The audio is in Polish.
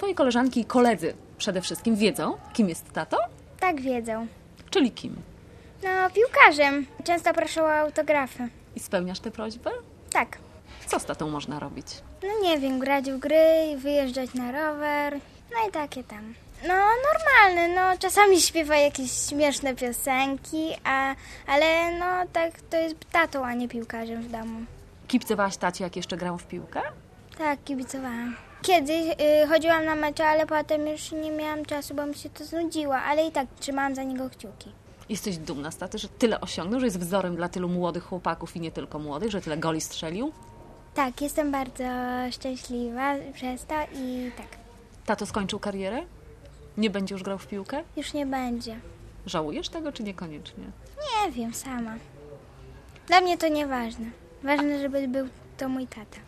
twoje koleżanki i koledzy przede wszystkim wiedzą, kim jest tato? Tak wiedzą. Czyli kim? No, piłkarzem. Często proszę o autografy. I spełniasz tę prośbę? Tak. Co z tatą można robić? No nie wiem, grać w gry, wyjeżdżać na rower, no i takie tam. No normalne, no czasami śpiewa jakieś śmieszne piosenki, ale no tak to jest tatą, a nie piłkarzem w domu. Kibcowałaś tacie, jak jeszcze grał w piłkę? Tak, kibicowałam. Kiedyś chodziłam na mecze, ale potem już nie miałam czasu, bo mi się to znudziło, ale i tak trzymałam za niego kciuki. Jesteś dumna z taty, że tyle osiągnął, że jest wzorem dla tylu młodych chłopaków i nie tylko młodych, że tyle goli strzelił? Tak, jestem bardzo szczęśliwa przez to i tak. Tato skończył karierę? Nie będzie już grał w piłkę? Już nie będzie. Żałujesz tego, czy niekoniecznie? Nie wiem, sama. Dla mnie to nieważne. Ważne, żeby był to mój tata.